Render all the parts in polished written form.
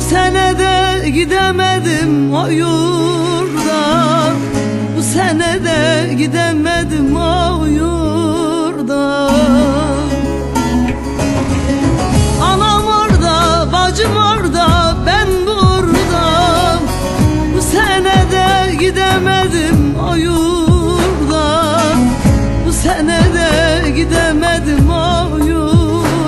sene de gidemedim o yurda, bu sene de gidemedim o yurda. Anam orada, bacım orada, ben burada. Bu sene de gidemedim o yurda, bu sene de gidemedim o yurda.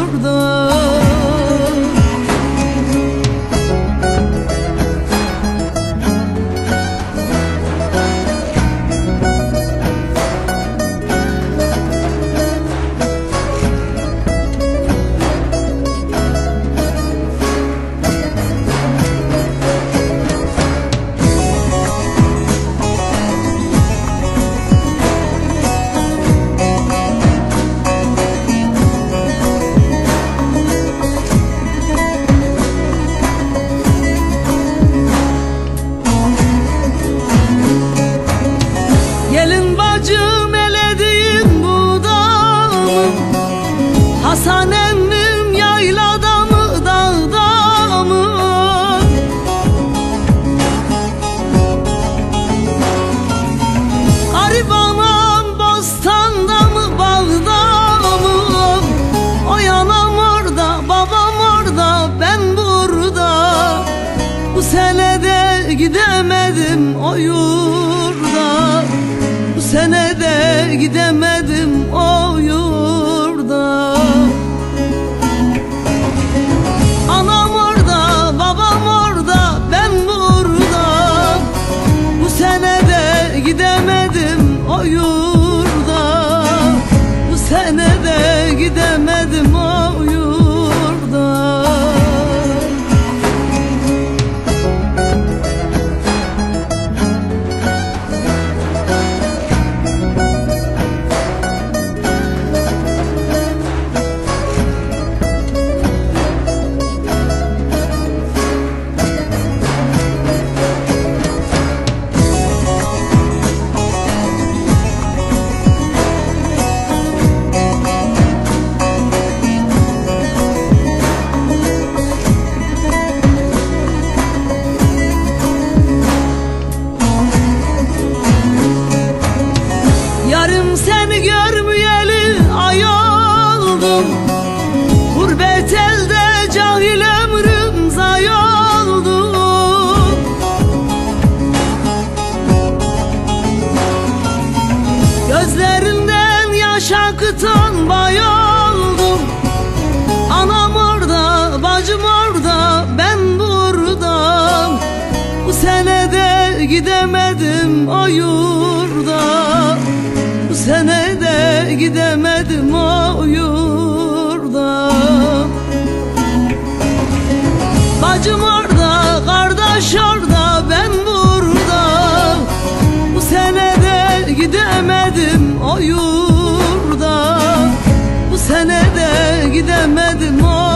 Gelin bacım elediğim bu dağım, Hasan emmim yaylada mı dağda mı? Garip anam bostanda mı bağda mı? Oy anam orada, babam orada, ben burada. Bu sene de gidemedim o yurda, bu sene de gidemedim o yurda. Anam orada, babam orada, ben burada. Bu sene de gidemedim o yurda, bu sene de gidemedim o yurda. Yarım seni görmeyeli ay oldum, gurbet elde cahil ömrüm zay oldu. Gözlerinden yaş akıtan bay oldum. Anam orada, bacım orada, ben burada. Bu sene de gidemedim o yurda, bu sene de gidemedim o yurda. Bacım orada, kardeş orada, ben burada. Bu sene de gidemedim o yurda, bu sene de gidemedim o